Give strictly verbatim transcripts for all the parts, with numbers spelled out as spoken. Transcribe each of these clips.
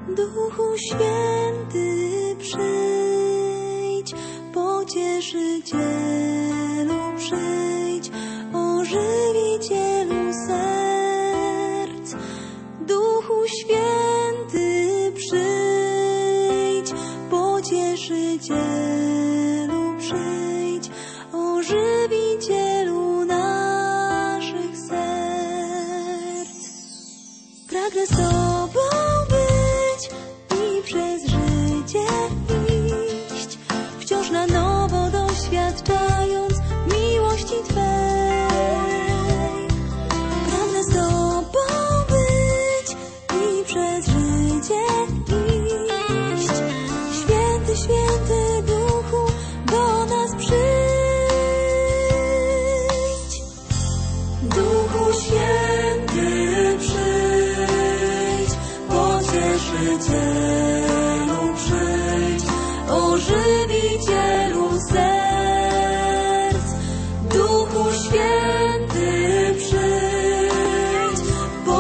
Duchu Święty przyjdź, Pocieszycielu przyjdź, Ożywicielu serc. Duchu Święty przyjdź, Pocieszycielu przyjdź, Ożywicielu naszych serc. Pragnę z Tobą być i przez życie iść, wciąż na nowo doświadczając miłości Twej. Pragnę z Tobą być i przez życie iść. Święty, święty Duchu, do nas przyjdź. Duchu Święty przyjdź, Pocieszycielu przyjdź, Ożywicielu serc. Duchu Święty przyjdź,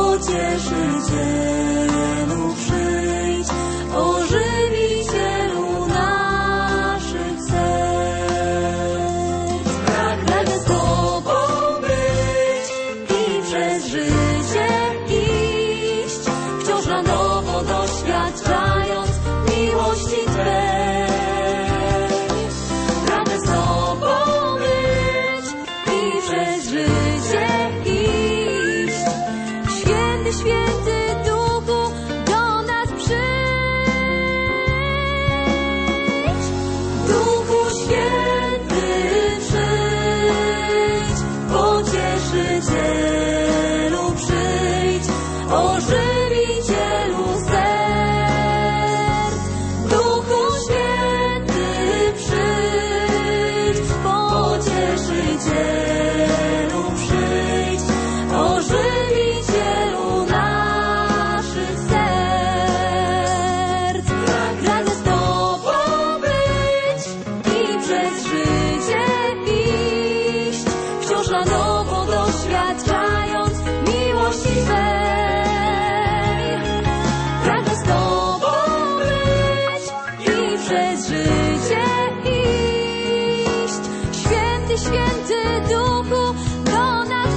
Pocieszycielu przyjdź, Ożywicielu naszych serc. Pragnę z Tobą być i przez życie iść, wciąż na nowo doświadczając miłości Twej. Pragnę z Tobą być i przez życie iść. Święty, święty Duchu, do nas przyjdź. Duchu Święty przyjdź, Pocieszycielu przyjdź, Ożywicielu serc. Duchu Święty przyjdź, Pocieszycielu przyjdź, Ożywicielu naszych serc. Pragnę z Tobą być i przez życie iść, wciąż na nowo doświadczając miłości Twej. Pragnę z Tobą być i przez życie iść. Święty, święty Duchu, do nas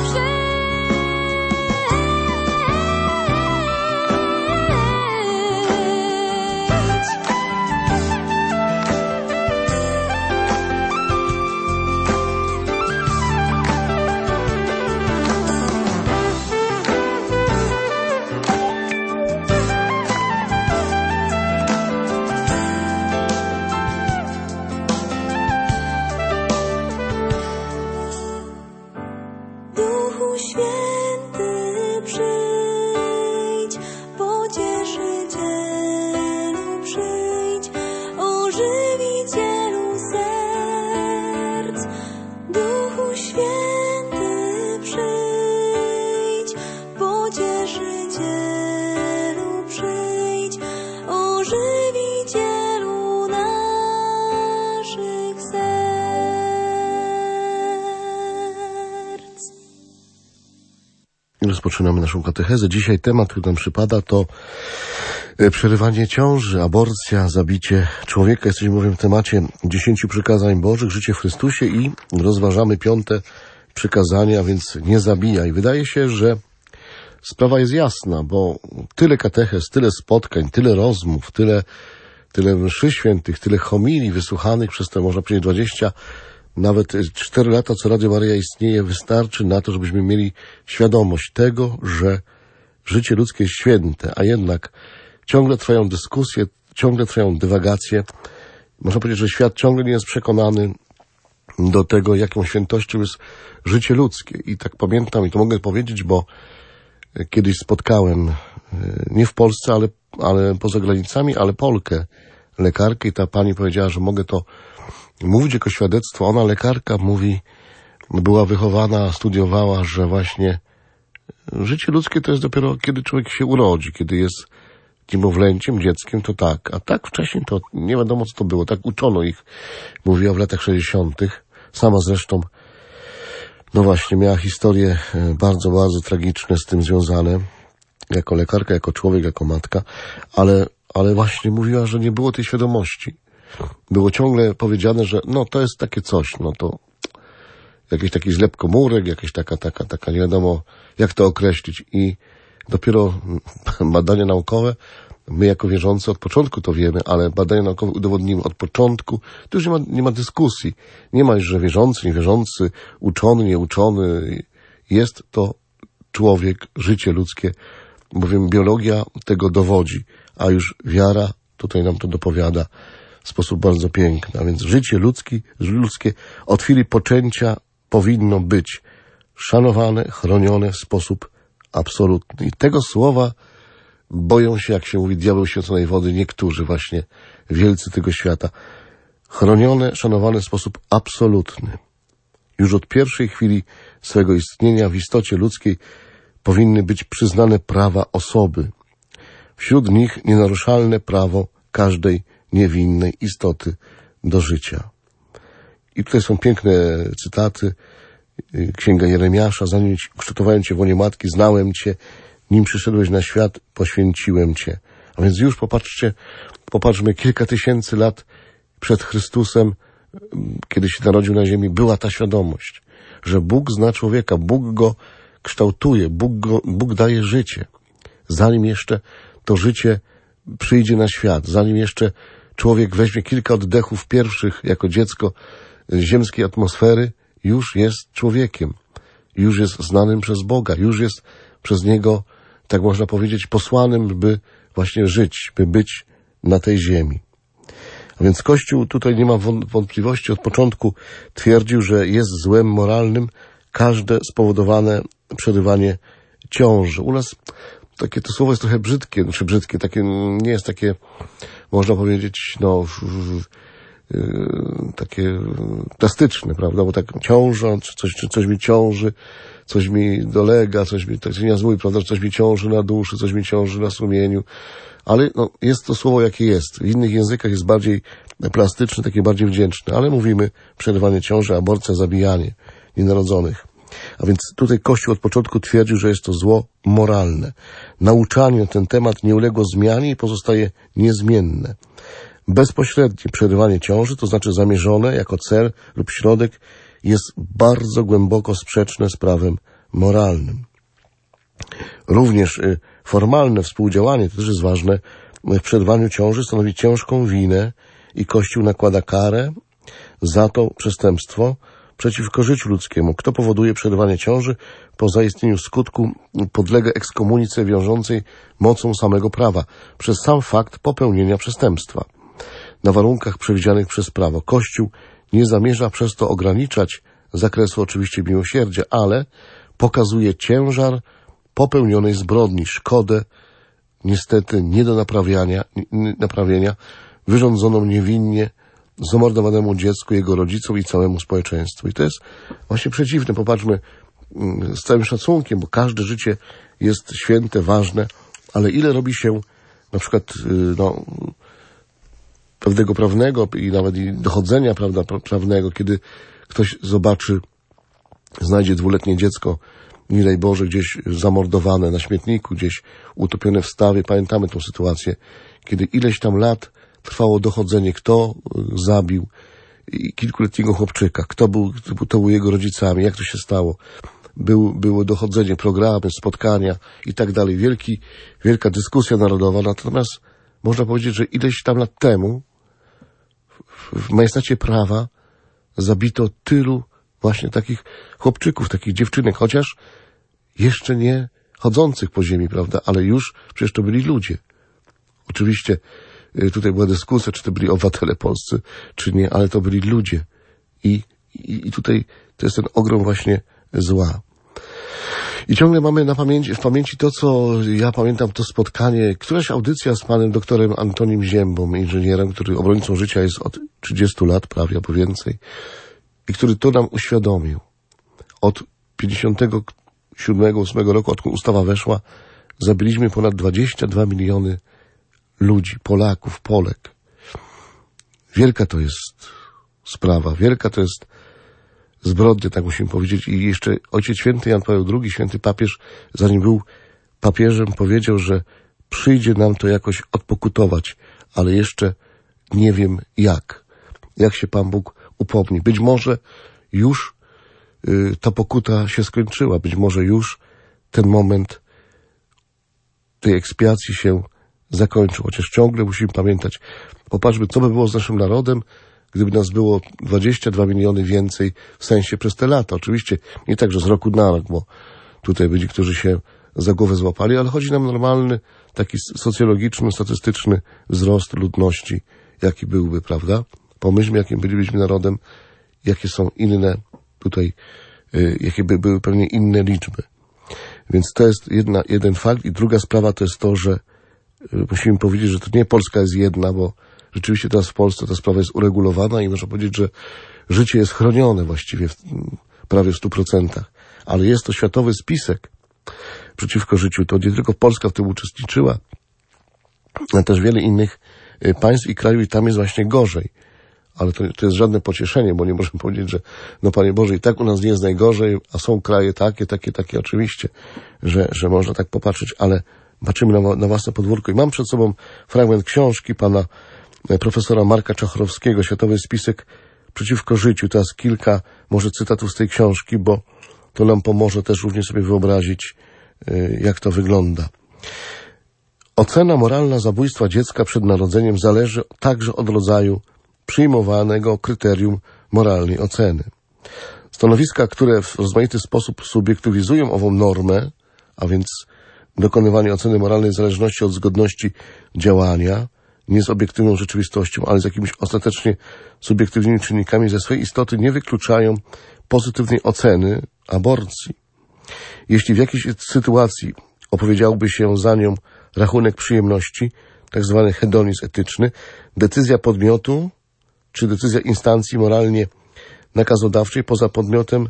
Duchu Święty przyjdź, Pocieszycielu przyjdź, Ożywicielu serc. Duchu Święty przyjdź, Pocieszycielu przyjdź, Ożywicielu naszych serc. Rozpoczynamy naszą katechezę. Dzisiaj temat, który nam przypada, to e, przerywanie ciąży, aborcja, zabicie człowieka. Jesteśmy bowiem w temacie dziesięciu przykazań Bożych, życie w Chrystusie i rozważamy piąte przykazanie, a więc nie zabijaj. Wydaje się, że sprawa jest jasna, bo tyle katechez, tyle spotkań, tyle rozmów, tyle, tyle mszy świętych, tyle homilii wysłuchanych przez te, można powiedzieć, dwadzieścia, nawet cztery lata, co Radio Maryja istnieje, wystarczy na to, żebyśmy mieli świadomość tego, że życie ludzkie jest święte, a jednak ciągle trwają dyskusje, ciągle trwają dywagacje. Można powiedzieć, że świat ciągle nie jest przekonany do tego, jaką świętością jest życie ludzkie. I tak pamiętam, i to mogę powiedzieć, bo kiedyś spotkałem, nie w Polsce, ale, ale poza granicami, ale Polkę, lekarkę, i ta pani powiedziała, że mogę to mówić jako świadectwo. Ona, lekarka, mówi, była wychowana, studiowała, że właśnie życie ludzkie to jest dopiero kiedy człowiek się urodzi, kiedy jest niemowlęciem, dzieckiem, to tak. A tak wcześniej to nie wiadomo, co to było. Tak uczono ich, mówiła w latach sześćdziesiątych. Sama zresztą, no właśnie, miała historie bardzo, bardzo tragiczne z tym związane. Jako lekarka, jako człowiek, jako matka. Ale ale właśnie mówiła, że nie było tej świadomości. Było ciągle powiedziane, że no to jest takie coś, no to jakiś taki zlep komórek, jakaś taka, taka, taka, nie wiadomo jak to określić. I dopiero badania naukowe, my jako wierzący od początku to wiemy, ale badania naukowe udowodniły od początku, to już nie ma, nie ma dyskusji. Nie ma już, że wierzący, niewierzący, uczony, nieuczony. Jest to człowiek, życie ludzkie, bowiem biologia tego dowodzi, a już wiara tutaj nam to dopowiada w sposób bardzo piękny. A więc życie ludzkie, ludzkie od chwili poczęcia powinno być szanowane, chronione w sposób absolutny. I tego słowa boją się, jak się mówi, diabeł święconej wody, niektórzy właśnie wielcy tego świata. Chronione, szanowane w sposób absolutny. Już od pierwszej chwili swego istnienia w istocie ludzkiej powinny być przyznane prawa osoby. Wśród nich nienaruszalne prawo każdej niewinnej istoty do życia. I tutaj są piękne cytaty. Księga Jeremiasza. Zanim kształtowałem Cię w łonie matki, znałem Cię. Nim przyszedłeś na świat, poświęciłem Cię. A więc już popatrzcie, popatrzmy, kilka tysięcy lat przed Chrystusem, kiedy się narodził na ziemi, była ta świadomość, że Bóg zna człowieka, Bóg go kształtuje, Bóg, go, Bóg daje życie. Zanim jeszcze to życie przyjdzie na świat, zanim jeszcze człowiek weźmie kilka oddechów pierwszych jako dziecko ziemskiej atmosfery, już jest człowiekiem, już jest znanym przez Boga, już jest przez Niego, tak można powiedzieć, posłanym, by właśnie żyć, by być na tej ziemi. A więc Kościół tutaj nie ma wątpliwości, od początku twierdził, że jest złem moralnym każde spowodowane przerywanie ciąży. U nas takie to słowo jest trochę brzydkie, znaczy brzydkie, takie nie jest takie, można powiedzieć, no yy, takie plastyczne, prawda, bo tak ciąża, czy coś, czy coś mi ciąży, coś mi dolega, coś mi, tak nie zły, prawda, coś mi ciąży na duszy, coś mi ciąży na sumieniu, ale no, jest to słowo jakie jest. W innych językach jest bardziej plastyczne, takie bardziej wdzięczne, ale mówimy przerywanie ciąży, aborcja, zabijanie nienarodzonych. A więc tutaj Kościół od początku twierdził, że jest to zło moralne. Nauczanie na ten temat nie uległo zmianie i pozostaje niezmienne. Bezpośrednie przerywanie ciąży, to znaczy zamierzone jako cel lub środek, jest bardzo głęboko sprzeczne z prawem moralnym. Również formalne współdziałanie, to też jest ważne, w przerwaniu ciąży stanowi ciężką winę i Kościół nakłada karę za to przestępstwo przeciwko życiu ludzkiemu. Kto powoduje przerywanie ciąży, po zaistnieniu skutku podlega ekskomunice wiążącej mocą samego prawa przez sam fakt popełnienia przestępstwa. Na warunkach przewidzianych przez prawo. Kościół nie zamierza przez to ograniczać zakresu oczywiście miłosierdzia, ale pokazuje ciężar popełnionej zbrodni, szkodę, niestety nie do naprawiania, naprawienia, wyrządzoną niewinnie zamordowanemu dziecku, jego rodzicom i całemu społeczeństwu. I to jest właśnie przeciwne. Popatrzmy z całym szacunkiem, bo każde życie jest święte, ważne, ale ile robi się na przykład no, pewnego prawnego i nawet i dochodzenia prawda, prawnego, kiedy ktoś zobaczy, znajdzie dwuletnie dziecko, nie daj Boże, gdzieś zamordowane na śmietniku, gdzieś utopione w stawie. Pamiętamy tę sytuację, kiedy ileś tam lat trwało dochodzenie, kto zabił kilkuletniego chłopczyka, kto był, kto był jego rodzicami, jak to się stało. Był, było dochodzenie, programy, spotkania i tak dalej. Wielki, wielka dyskusja narodowa. Natomiast można powiedzieć, że ileś tam lat temu w majestacie prawa zabito tylu właśnie takich chłopczyków, takich dziewczynek, chociaż jeszcze nie chodzących po ziemi, prawda, ale już przecież to byli ludzie. Oczywiście tutaj była dyskusja, czy to byli obywatele polscy, czy nie, ale to byli ludzie. I, i, i tutaj to jest ten ogrom właśnie zła. I ciągle mamy na pamięci, w pamięci to, co ja pamiętam, to spotkanie, któraś audycja z panem doktorem Antonim Ziębą, inżynierem, który obrońcą życia jest od trzydziestu lat, prawie albo więcej, i który to nam uświadomił. Od pięćdziesiątego siódmego, ósmego roku, odkąd ustawa weszła, zabiliśmy ponad dwadzieścia dwa miliony ludzi, Polaków, Polek. Wielka to jest sprawa, wielka to jest zbrodnia, tak musimy powiedzieć. I jeszcze Ojciec Święty Jan Paweł drugi, święty papież, zanim był papieżem, powiedział, że przyjdzie nam to jakoś odpokutować, ale jeszcze nie wiem jak. Jak się Pan Bóg upomni. Być może już y, ta pokuta się skończyła. Być może już ten moment tej ekspiacji się zakończył. Chociaż ciągle musimy pamiętać. Popatrzmy, co by było z naszym narodem, gdyby nas było dwadzieścia dwa miliony więcej w sensie przez te lata. Oczywiście nie tak, że z roku na rok, bo tutaj by niektórzy się za głowę złapali, ale chodzi nam normalny, taki socjologiczny, statystyczny wzrost ludności, jaki byłby, prawda? Pomyślmy, jakim bylibyśmy narodem, jakie są inne tutaj, y, jakie by były pewnie inne liczby. Więc to jest jedna, jeden fakt. I druga sprawa to jest to, że y, musimy powiedzieć, że to nie Polska jest jedna, bo rzeczywiście teraz w Polsce ta sprawa jest uregulowana i można powiedzieć, że życie jest chronione właściwie w, prawie w stu procentach. Ale jest to światowy spisek przeciwko życiu. To nie tylko Polska w tym uczestniczyła, ale też wiele innych państw i krajów i tam jest właśnie gorzej. Ale to, to jest żadne pocieszenie, bo nie możemy powiedzieć, że no Panie Boże, i tak u nas nie jest najgorzej, a są kraje takie, takie, takie, oczywiście, że, że można tak popatrzeć, ale patrzymy na, na własne podwórko. I mam przed sobą fragment książki pana profesora Marka Czachorowskiego, Światowy spisek przeciwko życiu. Teraz kilka może cytatów z tej książki, bo to nam pomoże też również sobie wyobrazić, jak to wygląda. Ocena moralna zabójstwa dziecka przed narodzeniem zależy także od rodzaju przyjmowanego kryterium moralnej oceny. Stanowiska, które w rozmaity sposób subiektywizują ową normę, a więc dokonywanie oceny moralnej w zależności od zgodności działania, nie z obiektywną rzeczywistością, ale z jakimiś ostatecznie subiektywnymi czynnikami, ze swej istoty nie wykluczają pozytywnej oceny aborcji. Jeśli w jakiejś sytuacji opowiedziałby się za nią rachunek przyjemności, tak zwany hedonizm etyczny, decyzja podmiotu czy decyzja instancji moralnie nakazodawczej poza podmiotem,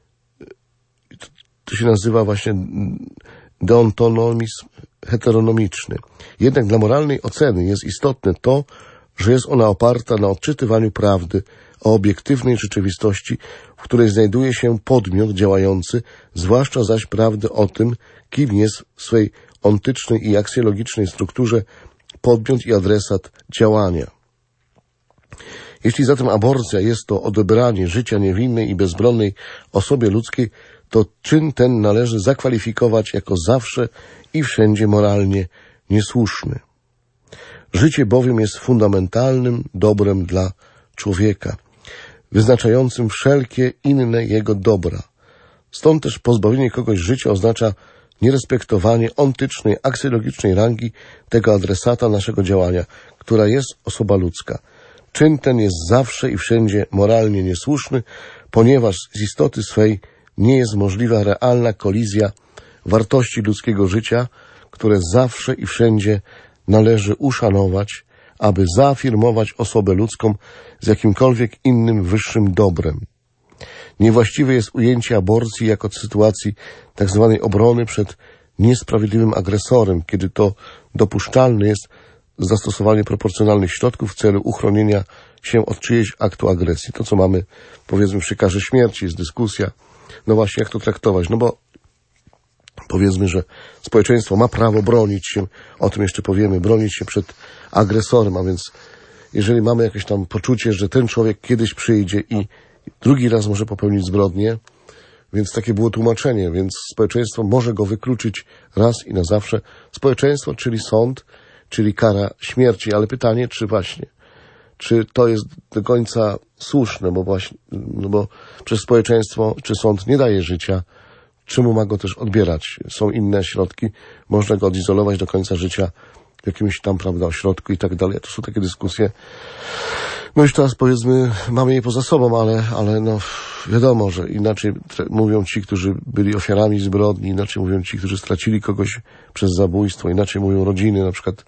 to się nazywa właśnie deontonomizm heteronomiczny. Jednak dla moralnej oceny jest istotne to, że jest ona oparta na odczytywaniu prawdy o obiektywnej rzeczywistości, w której znajduje się podmiot działający, zwłaszcza zaś prawdy o tym, kim jest w swej ontycznej i aksjologicznej strukturze podmiot i adresat działania. Jeśli zatem aborcja jest to odebranie życia niewinnej i bezbronnej osobie ludzkiej, to czyn ten należy zakwalifikować jako zawsze i wszędzie moralnie niesłuszny. Życie bowiem jest fundamentalnym dobrem dla człowieka, wyznaczającym wszelkie inne jego dobra. Stąd też pozbawienie kogoś życia oznacza nierespektowanie ontycznej, aksjologicznej rangi tego adresata naszego działania, która jest osoba ludzka. Czyn ten jest zawsze i wszędzie moralnie niesłuszny, ponieważ z istoty swej nie jest możliwa realna kolizja wartości ludzkiego życia, które zawsze i wszędzie należy uszanować, aby zaafirmować osobę ludzką z jakimkolwiek innym wyższym dobrem. Niewłaściwe jest ujęcie aborcji jako sytuacji tak zwanej obrony przed niesprawiedliwym agresorem, kiedy to dopuszczalne jest zastosowanie proporcjonalnych środków w celu uchronienia się od czyjegoś aktu agresji. To, co mamy, powiedzmy, przy karze śmierci, jest dyskusja. No właśnie, jak to traktować? No bo powiedzmy, że społeczeństwo ma prawo bronić się, o tym jeszcze powiemy, bronić się przed agresorem, a więc jeżeli mamy jakieś tam poczucie, że ten człowiek kiedyś przyjdzie i drugi raz może popełnić zbrodnię, więc takie było tłumaczenie, więc społeczeństwo może go wykluczyć raz i na zawsze. Społeczeństwo, czyli sąd, czyli kara śmierci, ale pytanie, czy właśnie, czy to jest do końca słuszne, bo właśnie, no bo przez społeczeństwo, czy sąd nie daje życia, czemu ma go też odbierać? Są inne środki, można go odizolować do końca życia w jakimś tam, prawda, ośrodku i tak dalej. To są takie dyskusje. No już teraz, powiedzmy, mamy je poza sobą, ale, ale no wiadomo, że inaczej mówią ci, którzy byli ofiarami zbrodni, inaczej mówią ci, którzy stracili kogoś przez zabójstwo, inaczej mówią rodziny, na przykład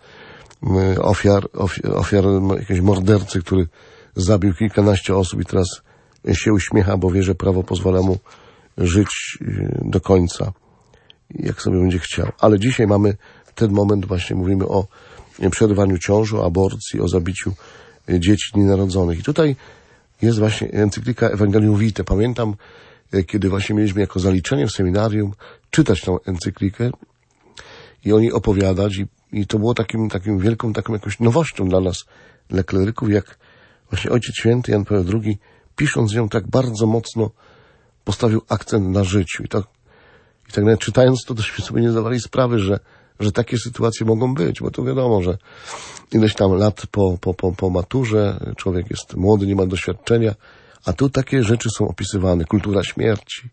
ofiar, ofiar, ofiar jakiegoś mordercy, który zabił kilkanaście osób i teraz się uśmiecha, bo wie, że prawo pozwala mu żyć do końca, jak sobie będzie chciał. Ale dzisiaj mamy ten moment, właśnie mówimy o przerwaniu ciąży, o aborcji, o zabiciu dzieci nienarodzonych. I tutaj jest właśnie encyklika Evangelium Vitae. Pamiętam, kiedy właśnie mieliśmy jako zaliczenie w seminarium czytać tą encyklikę i o niej opowiadać i, i to było takim, takim wielką, taką jakąś nowością dla nas, dla kleryków, jak właśnie Ojciec Święty Jan Paweł drugi, pisząc ją tak bardzo mocno, postawił akcent na życiu. I tak, i tak nawet czytając to, tośmy sobie nie zdawali sprawy, że, że takie sytuacje mogą być, bo to wiadomo, że ileś tam lat po, po, po, po maturze, człowiek jest młody, nie ma doświadczenia, a tu takie rzeczy są opisywane. Kultura śmierci,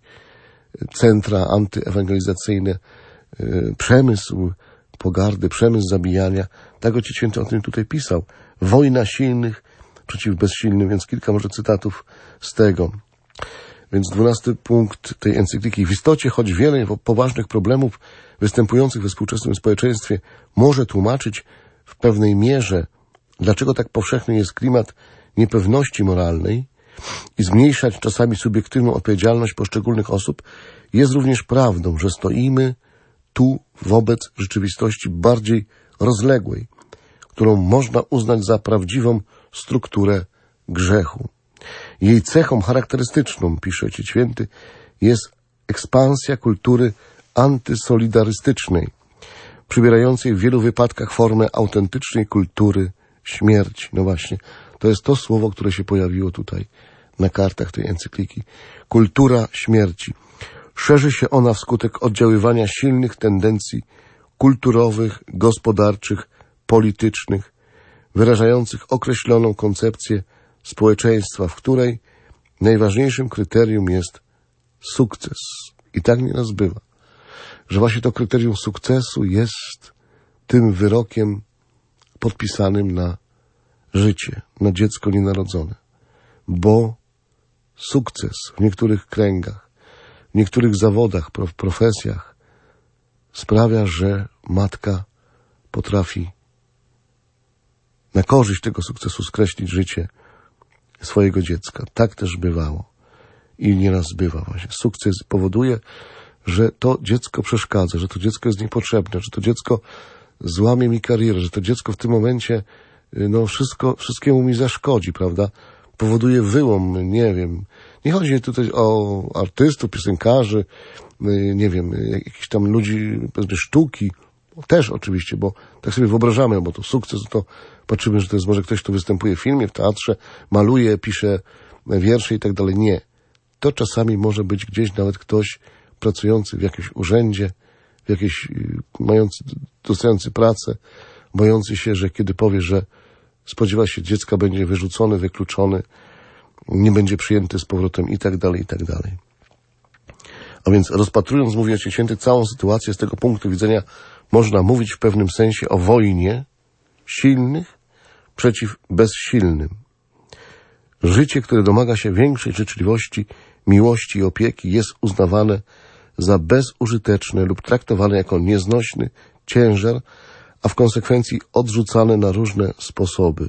centra antyewangelizacyjne, yy, przemysł pogardy, przemysł zabijania. Tak Ojciec Święty o tym tutaj pisał. Wojna silnych przeciw bezsilnym, więc kilka może cytatów z tego. Więc dwunasty punkt tej encykliki. W istocie, choć wiele poważnych problemów występujących we współczesnym społeczeństwie może tłumaczyć w pewnej mierze, dlaczego tak powszechny jest klimat niepewności moralnej i zmniejszać czasami subiektywną odpowiedzialność poszczególnych osób, jest również prawdą, że stoimy tu wobec rzeczywistości bardziej rozległej, którą można uznać za prawdziwą strukturę grzechu. Jej cechą charakterystyczną, pisze Ojciec Święty, jest ekspansja kultury antysolidarystycznej, przybierającej w wielu wypadkach formę autentycznej kultury śmierci. No właśnie, to jest to słowo, które się pojawiło tutaj na kartach tej encykliki. Kultura śmierci. Szerzy się ona wskutek oddziaływania silnych tendencji kulturowych, gospodarczych, politycznych, wyrażających określoną koncepcję społeczeństwa, w której najważniejszym kryterium jest sukces. I tak nieraz bywa, że właśnie to kryterium sukcesu jest tym wyrokiem podpisanym na życie, na dziecko nienarodzone. Bo sukces w niektórych kręgach, w niektórych zawodach, profesjach sprawia, że matka potrafi na korzyść tego sukcesu skreślić życie swojego dziecka. Tak też bywało. I nieraz bywa właśnie. Sukces powoduje, że to dziecko przeszkadza, że to dziecko jest niepotrzebne, że to dziecko złamie mi karierę, że to dziecko w tym momencie no wszystko, wszystkiemu mi zaszkodzi, prawda? Powoduje wyłom, nie wiem. Nie chodzi tutaj o artystów, piosenkarzy, nie wiem, jakichś tam ludzi, pewnie sztuki, też oczywiście, bo tak sobie wyobrażamy, bo to sukces, to patrzymy, że to jest może ktoś, kto występuje w filmie, w teatrze, maluje, pisze wiersze i tak dalej. Nie. To czasami może być gdzieś nawet ktoś pracujący w jakimś urzędzie, w jakiejś, mający, dostający pracę, bojący się, że kiedy powie, że spodziewa się dziecka, będzie wyrzucony, wykluczony, nie będzie przyjęty z powrotem i tak dalej, i tak dalej. A więc rozpatrując, mówi Ojciec Święty, całą sytuację z tego punktu widzenia można mówić w pewnym sensie o wojnie silnych przeciw bezsilnym. Życie, które domaga się większej życzliwości, miłości i opieki, jest uznawane za bezużyteczne lub traktowane jako nieznośny ciężar, a w konsekwencji odrzucane na różne sposoby.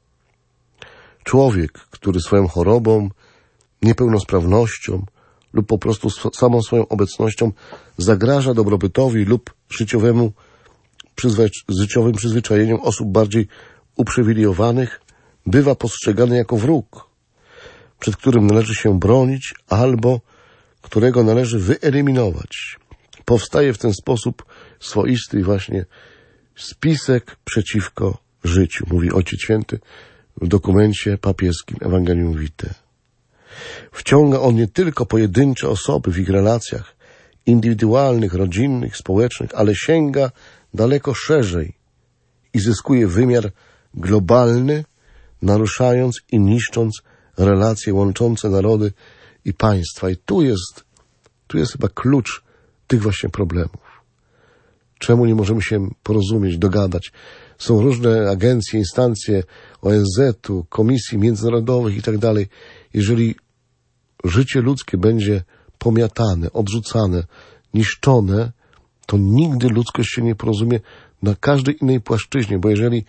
Człowiek, który swoją chorobą, niepełnosprawnością lub po prostu samą swoją obecnością zagraża dobrobytowi lub życiowemu, przyzwy- życiowym przyzwyczajeniom osób bardziej uprzywilejowanych, bywa postrzegany jako wróg, przed którym należy się bronić albo którego należy wyeliminować. Powstaje w ten sposób swoisty właśnie spisek przeciwko życiu, mówi Ojciec Święty w dokumencie papieskim Evangelium Vitae. Wciąga on nie tylko pojedyncze osoby w ich relacjach indywidualnych, rodzinnych, społecznych, ale sięga daleko szerzej i zyskuje wymiar globalny, naruszając i niszcząc relacje łączące narody i państwa. I tu jest, tu jest chyba klucz tych właśnie problemów. Czemu nie możemy się porozumieć, dogadać? Są różne agencje, instancje O N Z-u, komisji międzynarodowych i tak dalej. Jeżeli życie ludzkie będzie pomiatane, odrzucane, niszczone, to nigdy ludzkość się nie porozumie na każdej innej płaszczyźnie, bo jeżeli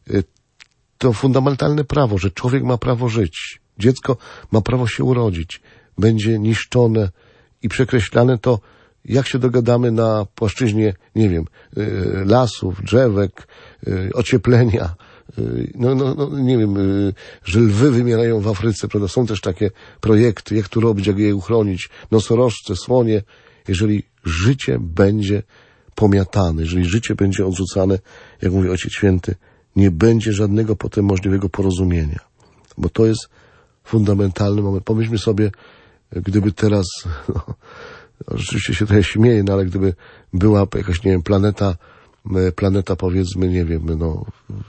to fundamentalne prawo, że człowiek ma prawo żyć, dziecko ma prawo się urodzić, będzie niszczone i przekreślane, to jak się dogadamy na płaszczyźnie, nie wiem, lasów, drzewek, ocieplenia, no, no, no nie wiem, że lwy wymierają w Afryce, prawda? Są też takie projekty, jak tu robić, jak je uchronić, nosorożce, słonie, jeżeli życie będzie pomiatane, jeżeli życie będzie odrzucane, jak mówi Ojciec Święty, nie będzie żadnego potem możliwego porozumienia. Bo to jest fundamentalny moment. Pomyślmy sobie, gdyby teraz, no, rzeczywiście się trochę śmieję, no ale gdyby była jakaś, nie wiem, planeta, planeta powiedzmy, nie wiem, no,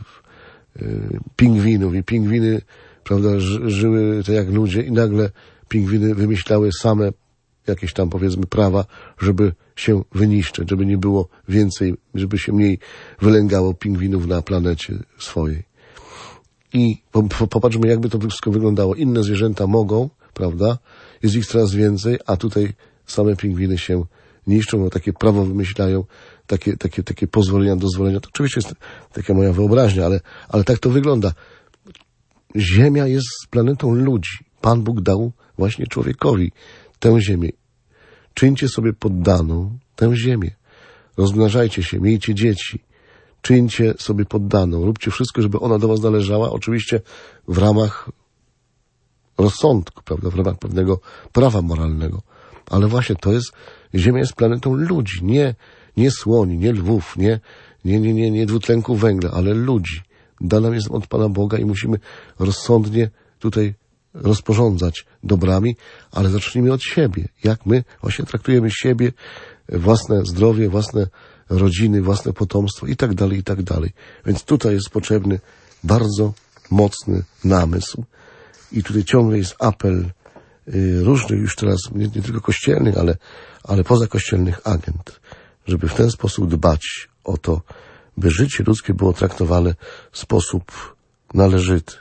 pingwinów i pingwiny, prawda, żyły tak jak ludzie i nagle pingwiny wymyślały same jakieś tam, powiedzmy, prawa, żeby się wyniszczyć, żeby nie było więcej, żeby się mniej wylęgało pingwinów na planecie swojej. I popatrzmy, jakby to wszystko wyglądało. Inne zwierzęta mogą, prawda, jest ich coraz więcej, a tutaj same pingwiny się niszczą, bo takie prawo wymyślają, takie, takie, takie pozwolenia, dozwolenia. To oczywiście jest taka moja wyobraźnia, ale, ale tak to wygląda. Ziemia jest planetą ludzi. Pan Bóg dał właśnie człowiekowi tę ziemię. Czyńcie sobie poddaną tę ziemię. Rozmnażajcie się, miejcie dzieci. Czyńcie sobie poddaną. Róbcie wszystko, żeby ona do was należała. Oczywiście w ramach rozsądku, prawda, w ramach pewnego prawa moralnego. Ale właśnie to jest, Ziemia jest planetą ludzi, nie, nie słoni, nie lwów, nie, nie, nie, nie, nie dwutlenku węgla, ale ludzi. Dana jest od Pana Boga i musimy rozsądnie tutaj rozporządzać dobrami, ale zacznijmy od siebie. Jak my właśnie traktujemy siebie, własne zdrowie, własne rodziny, własne potomstwo i tak dalej, i tak dalej. Więc tutaj jest potrzebny bardzo mocny namysł. I tutaj ciągle jest apel y, różnych już teraz, nie, nie tylko kościelnych, ale, ale pozakościelnych agent, żeby w ten sposób dbać o to, by życie ludzkie było traktowane w sposób należyty.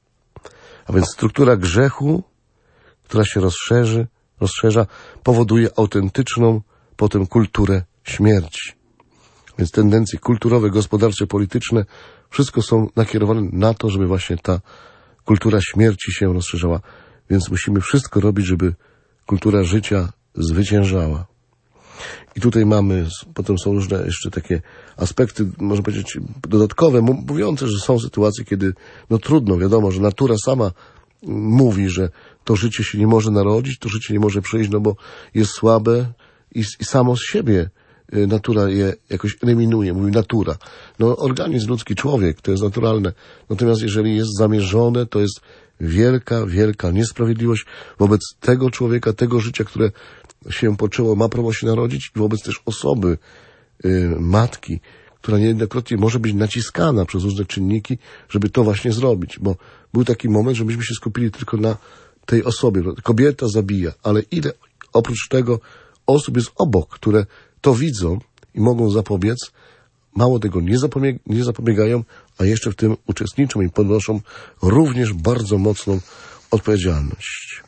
A więc struktura grzechu, która się rozszerzy, rozszerza, powoduje autentyczną potem kulturę śmierci. Więc tendencje kulturowe, gospodarcze, polityczne, wszystko są nakierowane na to, żeby właśnie ta kultura śmierci się rozszerzała. Więc musimy wszystko robić, żeby kultura życia zwyciężała. I tutaj mamy, potem są różne jeszcze takie aspekty, można powiedzieć, dodatkowe, mówiące, że są sytuacje, kiedy no trudno, wiadomo, że natura sama mówi, że to życie się nie może narodzić, to życie nie może przyjść, no bo jest słabe i, i samo z siebie natura je jakoś eliminuje, mówi natura. No organizm ludzki, człowiek, to jest naturalne. Natomiast jeżeli jest zamierzone, to jest wielka, wielka niesprawiedliwość wobec tego człowieka, tego życia, które się poczęło, ma prawo się narodzić i wobec też osoby, y, matki, która niejednokrotnie może być naciskana przez różne czynniki, żeby to właśnie zrobić, bo był taki moment, że myśmy się skupili tylko na tej osobie. Kobieta zabija, ale ile oprócz tego osób jest obok, które to widzą i mogą zapobiec, mało tego nie, zapobieg- nie zapobiegają, a jeszcze w tym uczestniczą i ponoszą również bardzo mocną odpowiedzialność.